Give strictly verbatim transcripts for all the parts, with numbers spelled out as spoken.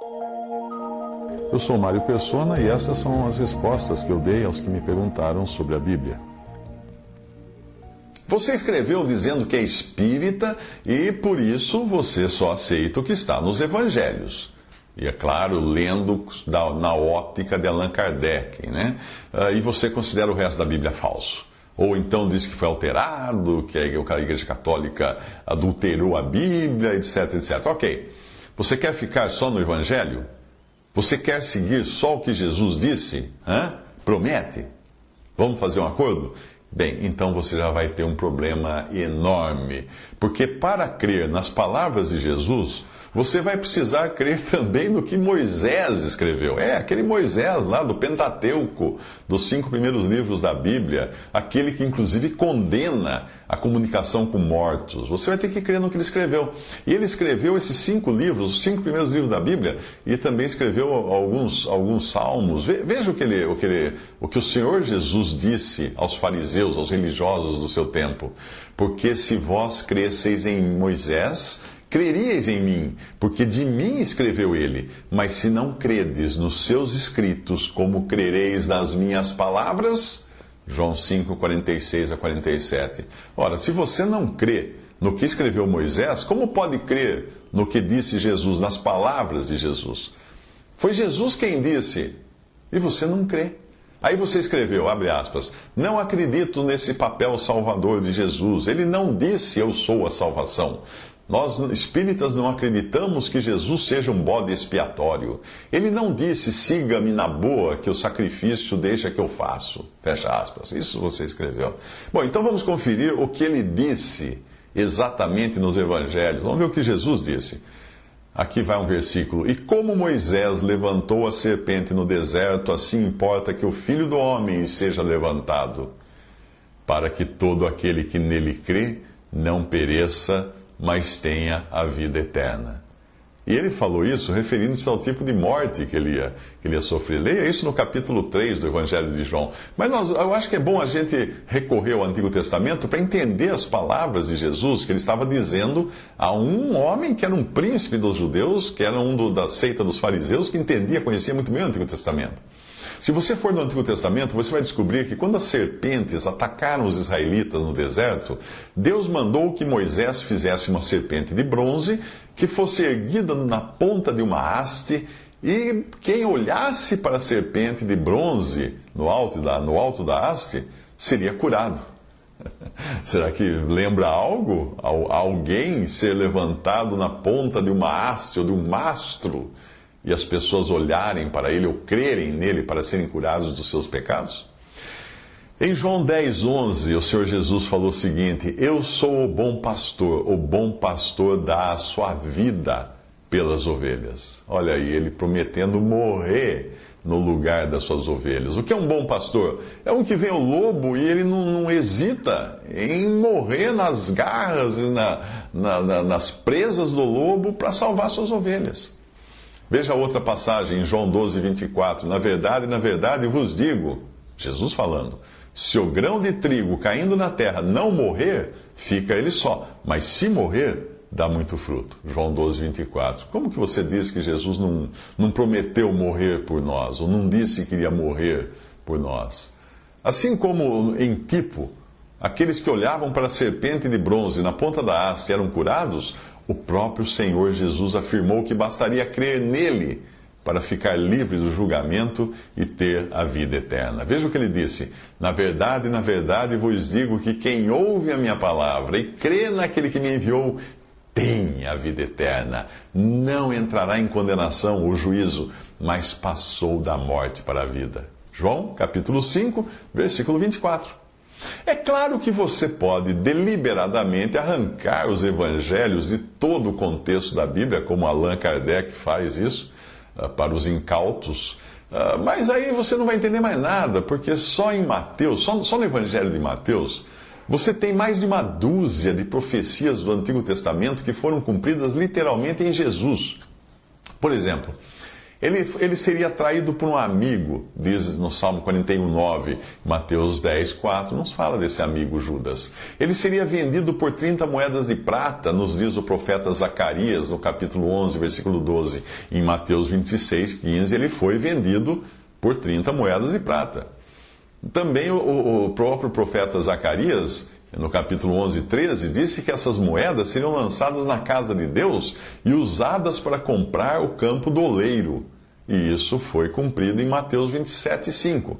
Eu sou Mário Persona e essas são as respostas que eu dei aos que me perguntaram sobre a Bíblia. Você escreveu dizendo que é espírita e por isso você só aceita o que está nos evangelhos. E é claro, lendo da, na ótica de Allan Kardec, né? Uh, e você considera o resto da Bíblia falso. Ou então diz que foi alterado, que a Igreja Católica adulterou a Bíblia, etc, etcétera. Ok. Você quer ficar só no Evangelho? Você quer seguir só o que Jesus disse? Hã? Promete? Vamos fazer um acordo? Bem, então você já vai ter um problema enorme. Porque para crer nas palavras de Jesus, você vai precisar crer também no que Moisés escreveu. É, aquele Moisés lá do Pentateuco, dos cinco primeiros livros da Bíblia, aquele que inclusive condena a comunicação com mortos. Você vai ter que crer no que ele escreveu. E ele escreveu esses cinco livros, os cinco primeiros livros da Bíblia, e também escreveu alguns, alguns salmos. Veja o que, ele, o, que ele, o que o Senhor Jesus disse aos fariseus, aos religiosos do seu tempo. Porque se vós cresceis em Moisés, creríeis em mim, porque de mim escreveu ele. Mas se não credes nos seus escritos, como crereis nas minhas palavras? João cinco, quarenta e seis a quarenta e sete. Ora, se você não crê no que escreveu Moisés, como pode crer no que disse Jesus, nas palavras de Jesus? Foi Jesus quem disse, e você não crê. Aí você escreveu, abre aspas, não acredito nesse papel salvador de Jesus. Ele não disse, eu sou a salvação. Nós, espíritas, não acreditamos que Jesus seja um bode expiatório. Ele não disse, siga-me na boa, que o sacrifício deixa que eu faço. Fecha aspas. Isso você escreveu. Bom, então vamos conferir o que ele disse exatamente nos evangelhos. Vamos ver o que Jesus disse. Aqui vai um versículo. E como Moisés levantou a serpente no deserto, assim importa que o Filho do Homem seja levantado, para que todo aquele que nele crê não pereça, mas tenha a vida eterna. E ele falou isso referindo-se ao tipo de morte que ele ia, que ele ia sofrer. Leia isso no capítulo três do Evangelho de João. Mas nós, eu acho que é bom a gente recorrer ao Antigo Testamento para entender as palavras de Jesus, que ele estava dizendo a um homem que era um príncipe dos judeus, que era um do, da seita dos fariseus, que entendia, conhecia muito bem o Antigo Testamento. Se você for no Antigo Testamento, você vai descobrir que quando as serpentes atacaram os israelitas no deserto, Deus mandou que Moisés fizesse uma serpente de bronze que fosse erguida na ponta de uma haste, e quem olhasse para a serpente de bronze no alto da, no alto da haste seria curado. Será que lembra algo? Alguém ser levantado na ponta de uma haste ou de um mastro e as pessoas olharem para ele ou crerem nele para serem curados dos seus pecados? Em João dez, onze, o Senhor Jesus falou o seguinte: eu sou o bom pastor, o bom pastor dá a sua vida pelas ovelhas. Olha aí, ele prometendo morrer no lugar das suas ovelhas. O que é um bom pastor? É um que vê o lobo e ele não, não hesita em morrer nas garras e na, na, na, nas presas do lobo para salvar suas ovelhas. Veja outra passagem em João doze, vinte e quatro. Na verdade, na verdade vos digo, Jesus falando, se o grão de trigo caindo na terra não morrer, fica ele só. Mas se morrer, dá muito fruto. João doze, vinte e quatro. Como que você diz que Jesus não, não prometeu morrer por nós? Ou não disse que iria morrer por nós? Assim como em tipo, aqueles que olhavam para a serpente de bronze na ponta da haste eram curados, o próprio Senhor Jesus afirmou que bastaria crer nele para ficar livre do julgamento e ter a vida eterna. Veja o que ele disse: na verdade, na verdade vos digo que quem ouve a minha palavra e crê naquele que me enviou, tem a vida eterna. Não entrará em condenação ou juízo, mas passou da morte para a vida. João, capítulo cinco, versículo vinte e quatro. É claro que você pode deliberadamente arrancar os evangelhos de todo o contexto da Bíblia, como Allan Kardec faz isso, para os incautos, mas aí você não vai entender mais nada, porque só em Mateus, só, só no Evangelho de Mateus, você tem mais de uma dúzia de profecias do Antigo Testamento que foram cumpridas literalmente em Jesus. Por exemplo, Ele, ele seria traído por um amigo, diz no Salmo quarenta e um, nove, Mateus dez, quatro, nos fala desse amigo Judas. Ele seria vendido por trinta moedas de prata, nos diz o profeta Zacarias, no capítulo onze, versículo doze. Em Mateus vinte e seis, quinze, ele foi vendido por trinta moedas de prata. Também o, o próprio profeta Zacarias, no capítulo onze, treze, disse que essas moedas seriam lançadas na casa de Deus e usadas para comprar o campo do oleiro. E isso foi cumprido em Mateus vinte e sete, cinco.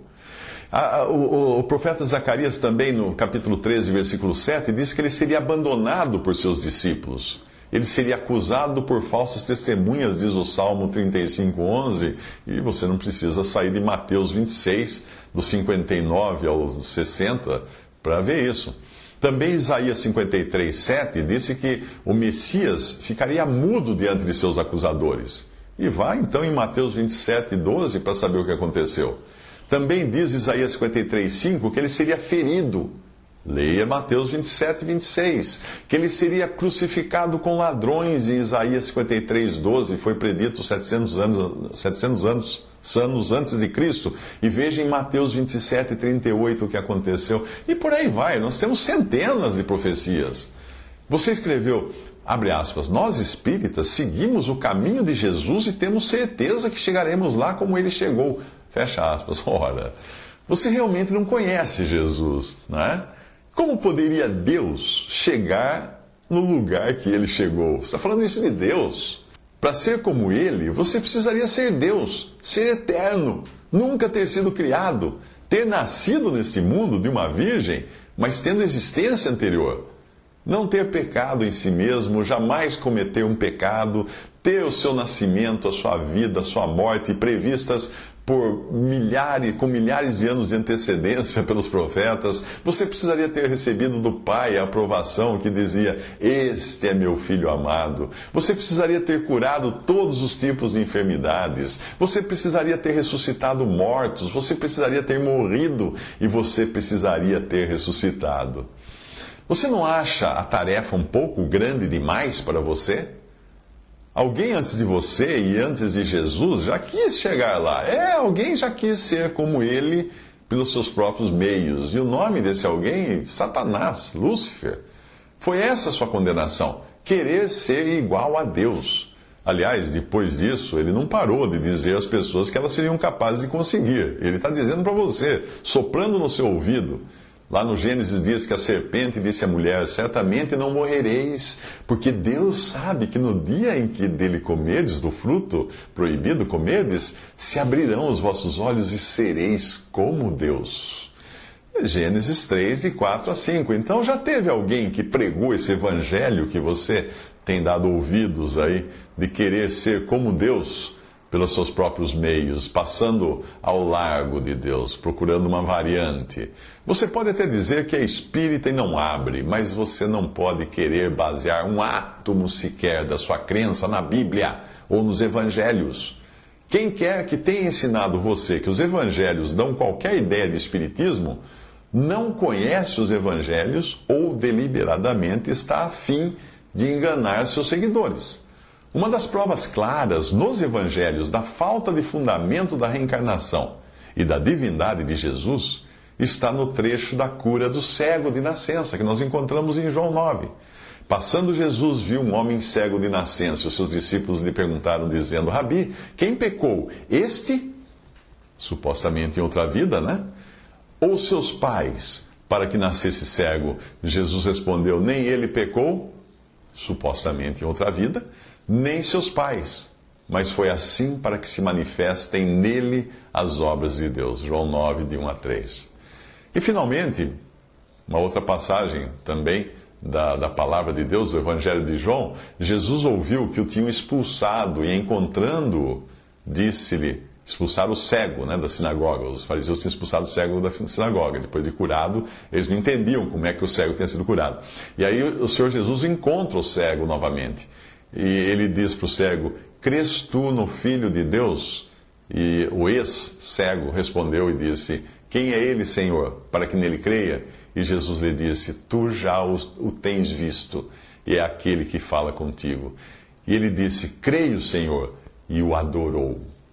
A, o, o profeta Zacarias também, no capítulo treze, versículo sete, disse que ele seria abandonado por seus discípulos. Ele seria acusado por falsas testemunhas, diz o Salmo trinta e cinco, onze, e você não precisa sair de Mateus vinte e seis, do cinquenta e nove ao sessenta, para ver isso. Também Isaías cinquenta e três, sete disse que o Messias ficaria mudo diante de seus acusadores. E vá então em Mateus vinte e sete, doze para saber o que aconteceu. Também diz Isaías cinquenta e três, cinco que ele seria ferido. Leia Mateus vinte e sete, vinte e seis. Que ele seria crucificado com ladrões em Isaías cinquenta e três, doze. Foi predito setecentos anos, setecentos anos, anos antes de Cristo. E veja em Mateus vinte e sete, trinta e oito o que aconteceu. E por aí vai. Nós temos centenas de profecias. Você escreveu, abre aspas, nós espíritas seguimos o caminho de Jesus e temos certeza que chegaremos lá como ele chegou. Fecha aspas. Ora, você realmente não conhece Jesus, não é? Como poderia Deus chegar no lugar que ele chegou? Você está falando isso de Deus. Para ser como ele, você precisaria ser Deus, ser eterno, nunca ter sido criado, ter nascido neste mundo de uma virgem, mas tendo existência anterior. Não ter pecado em si mesmo, jamais cometer um pecado, ter o seu nascimento, a sua vida, a sua morte previstas por milhares, com milhares de anos de antecedência pelos profetas. Você precisaria ter recebido do Pai a aprovação que dizia, este é meu filho amado. Você precisaria ter curado todos os tipos de enfermidades. Você precisaria ter ressuscitado mortos. Você precisaria ter morrido e você precisaria ter ressuscitado. Você não acha a tarefa um pouco grande demais para você? Alguém antes de você e antes de Jesus já quis chegar lá. É, alguém já quis ser como ele pelos seus próprios meios. E o nome desse alguém, Satanás, Lúcifer. Foi essa a sua condenação. Querer ser igual a Deus. Aliás, depois disso, ele não parou de dizer às pessoas que elas seriam capazes de conseguir. Ele está dizendo para você, soprando no seu ouvido. Lá no Gênesis diz que a serpente disse à mulher, certamente não morrereis, porque Deus sabe que no dia em que dele comerdes, do fruto proibido comerdes, se abrirão os vossos olhos e sereis como Deus. Gênesis três, de quatro a cinco. Então já teve alguém que pregou esse evangelho que você tem dado ouvidos aí, de querer ser como Deus, pelos seus próprios meios, passando ao largo de Deus, procurando uma variante. Você pode até dizer que é espírita e não abre, mas você não pode querer basear um átomo sequer da sua crença na Bíblia ou nos evangelhos. Quem quer que tenha ensinado você que os evangelhos dão qualquer ideia de espiritismo, não conhece os evangelhos ou deliberadamente está a fim de enganar seus seguidores. Uma das provas claras nos evangelhos da falta de fundamento da reencarnação e da divindade de Jesus está no trecho da cura do cego de nascença, que nós encontramos em João nove. Passando Jesus viu um homem cego de nascença. Os seus discípulos lhe perguntaram, dizendo, Rabi, quem pecou? Este, supostamente em outra vida, né? Ou seus pais, para que nascesse cego? Jesus respondeu, nem ele pecou, supostamente em outra vida, nem seus pais, mas foi assim para que se manifestem nele as obras de Deus. João nove, de um a três. E finalmente, uma outra passagem também da, da palavra de Deus, do Evangelho de João, Jesus ouviu que o tinham expulsado e encontrando-o, disse-lhe, expulsaram o cego, né, da sinagoga. Os fariseus tinham expulsado o cego da sinagoga. Depois de curado, eles não entendiam como é que o cego tinha sido curado. E aí o Senhor Jesus encontra o cego novamente. E ele diz para o cego, crês tu no Filho de Deus? E o ex-cego respondeu e disse, quem é ele, Senhor, para que nele creia? E Jesus lhe disse, tu já o tens visto, e é aquele que fala contigo. E ele disse, creio, Senhor, e o adorou.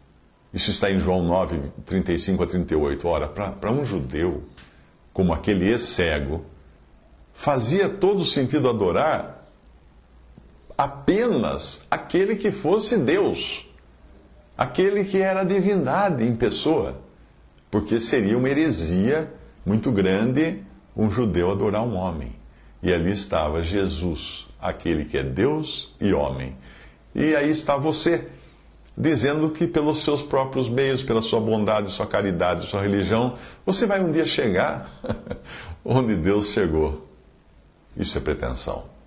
Isso está em João nove, trinta e cinco a trinta e oito. Ora, para um judeu, como aquele ex-cego, fazia todo sentido adorar apenas aquele que fosse Deus, aquele que era a divindade em pessoa, porque seria uma heresia muito grande um judeu adorar um homem. E ali estava Jesus, aquele que é Deus e homem. E aí está você, dizendo que pelos seus próprios meios, pela sua bondade, sua caridade, sua religião, você vai um dia chegar onde Deus chegou. Isso é pretensão.